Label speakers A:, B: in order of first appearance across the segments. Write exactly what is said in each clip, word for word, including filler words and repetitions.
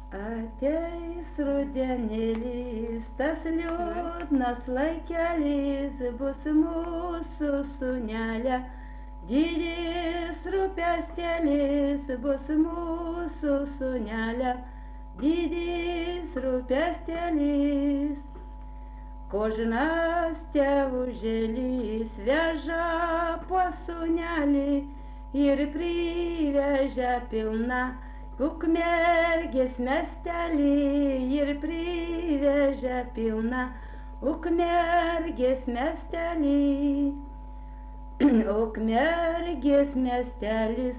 A: Ateis rudenėlis, tas liūdnas laikelis bus mūsų sūnelė. Didis rūpestėlis bus mūsų sūnelė. Didis rūpestėlis. Kožnas tėvužėlis veža po sūnelį ir priveža pilną Ukmergės miestelį ir priveža pilną Ukmergės miestelį. Ukmergės miestelis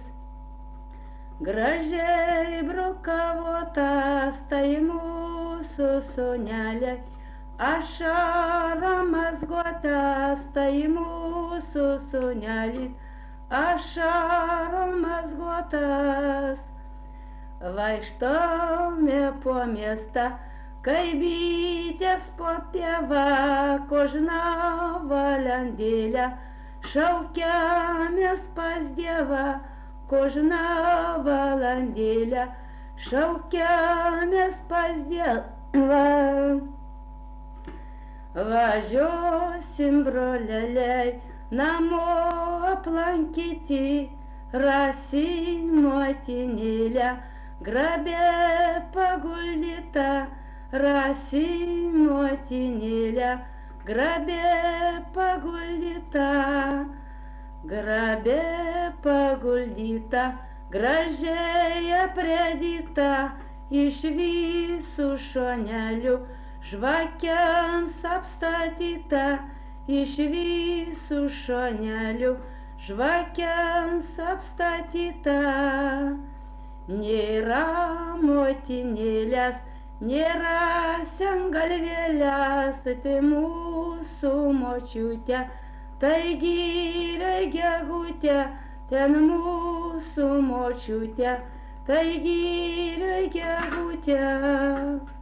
A: gražiai brukavotas, tai mūsų sūnelė. Ašarom mazgotas, tai mūsų sūnelis. Ašarom mazgotas. Vaikštome po miestą, kai bitės po pievą, kožną valandėlę šaukiamės pas Dievą, kožną valandėlę šaukiamės pas Dievą. Važiuosim, broleliai, namo aplankyti, rasim motinėlę, grabė paguldyta, rasim motinėlę, grabė paguldyta, grabė paguldyta, gražiai aprėdyta, iš visų šonelių žvakiams apstatyta, iš visų šonelių žvakiams apstatyta. Nėra motinėlės, nėra sengalvėlės, tai mūsų močiutė, tai gyrė gegutė, ten mūsų močiutė, tai gyrė gegutė.